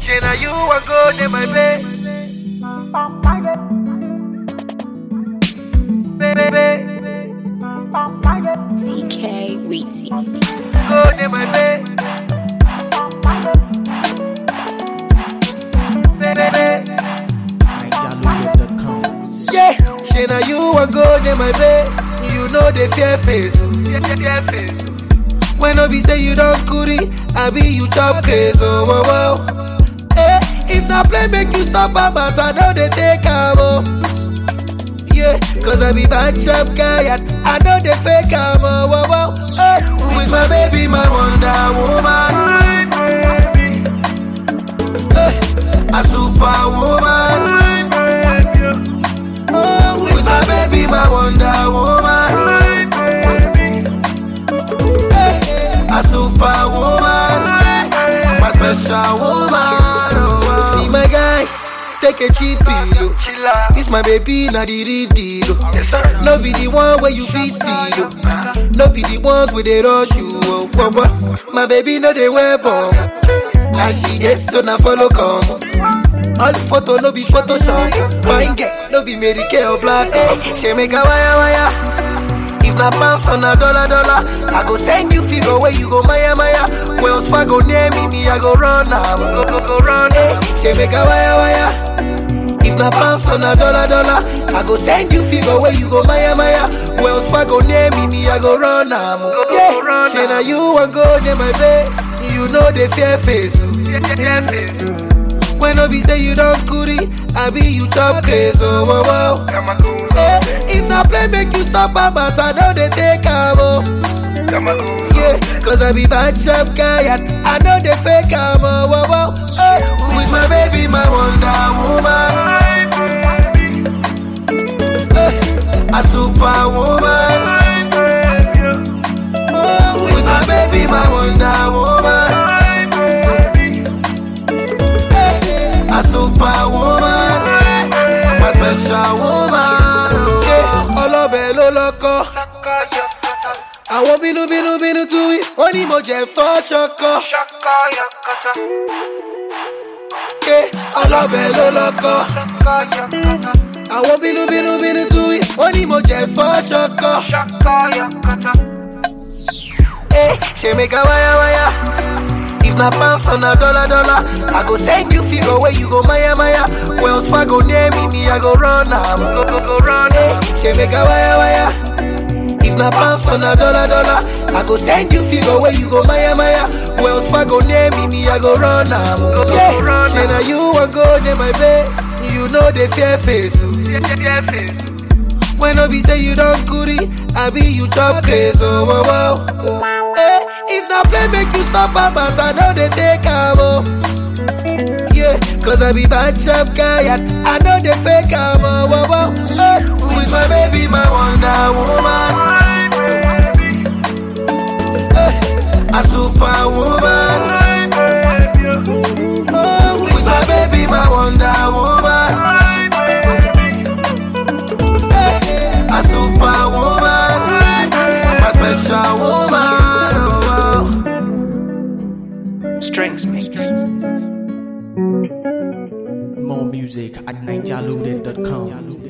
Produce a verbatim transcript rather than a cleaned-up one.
Shana, you are good in my bed. Baby, C K Weezy. good in my bed. Baby, yeah, Shana, you are good in my bed. You know the fear face. Fear face. When I be say you don't curry, I be you chop crazy. Oh, wow, wow. Eh, if not play, make you stop, babas. I know they take am. Oh. Yeah, cause I be bad chap guy and I know they fake am. Oh, wow, wow. Eh, with my baby, my Wonder Woman. Eh, a superwoman. Oh, with my baby, my Wonder Woman. A superwoman, my special woman. Oh, see my guy, take a cheap pillow. This my baby, not the real deal. No be the one where you feel steal. No be the ones where they rush you. Oh, oh, oh. My baby, no they wear bomb. And she gets so now follow come. All the photo no be Photoshop. Fine girl, no be Mary Kay or Black. Hey, she make a wire wire. If na pounds on a dollar dollar, I go send you figure where you go Maya Maya. Wells Fargo near me, me I go run now. Go go go run. Hey, she make a wire wire. If na pounds on a dollar dollar, I go send you figure where you go Maya Maya. Wells Fargo near me, me I go run now. Yeah, she na you want go near my bed. You know the fear face. Fear face. When I be say you don't curry, I be you chop crazy. Oh, wow, wow. Eh, if not play, make you stop, babas. I know they take am. Oh. Yeah, cause I be bad chap guy and I know they fake am. Oh, wow, wow. Eh, with my baby, my Wonder Woman. Eh, a superwoman. Oh, with my baby, my Wonder Woman. A superwoman, my special woman. Yeah, ọlọ́bẹ̀ ló lọ́kọ́. Àwọn bínú bínú bínú tú wí, ó ní mo jẹ fọ́ ṣọkọ. Yeah, ọlọ́bẹ̀ ló lọ́kọ́. Àwọn bínú bínú bínú tú wí, ó ní mo jẹ fọ́ ṣọkọ. Eh, ṣe make a wire wire. If na pounds on a dollar dollar, I go send you figure where you go Maya Maya. Wells Fargo near me, me I go run now. Go go go run. Hey, she make a wire wire. If na pounds on a dollar dollar, I go send you figure where you go Maya Maya. Wells Fargo near me, me I go run now. Go go go run. She na you want go near my bed. You know the fear face. Fear face. When I be say you don't curry, I be you chop crazy. Oh, wow, wow. Eh, if not play, make you stop, babas. I know they take am. Oh. Yeah, cause I be bad chap guy and I know they fake am. Oh, wow, wow. Eh, with my baby, my Wonder Woman. Eh, a superwoman. Oh, with my baby, my Wonder Woman. A superwoman, my special woman. Oh, wow. Strengths mix. More music at ninja loaded dot com.